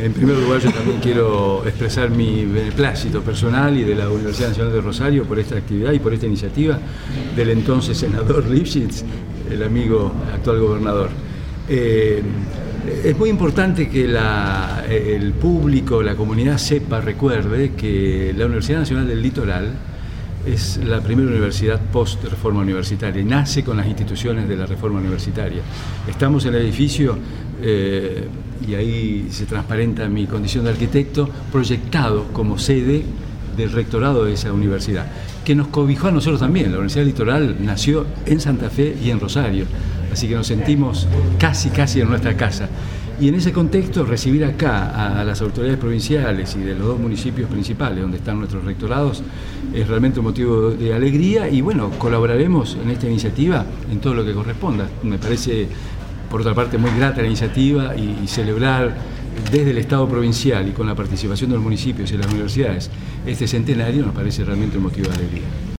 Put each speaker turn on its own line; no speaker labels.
En primer lugar, yo también quiero expresar mi beneplácito personal y de la Universidad Nacional de Rosario por esta actividad y por esta iniciativa del entonces senador Lifshitz, el amigo actual gobernador. Es muy importante que el público, la comunidad recuerde que la Universidad Nacional del Litoral es la primera universidad post-reforma universitaria y nace con las instituciones de la reforma universitaria. Estamos en el edificio, y ahí se transparenta mi condición de arquitecto, proyectado como sede del rectorado de esa universidad, que nos cobijó a nosotros también. La Universidad Litoral nació en Santa Fe y en Rosario, así que nos sentimos casi en nuestra casa. Y en ese contexto, recibir acá a las autoridades provinciales y de los dos municipios principales donde están nuestros rectorados es realmente un motivo de alegría y bueno, colaboraremos en esta iniciativa en todo lo que corresponda. Me parece, por otra parte, muy grata la iniciativa y celebrar desde el Estado provincial y con la participación de los municipios y las universidades este centenario nos parece realmente un motivo de alegría.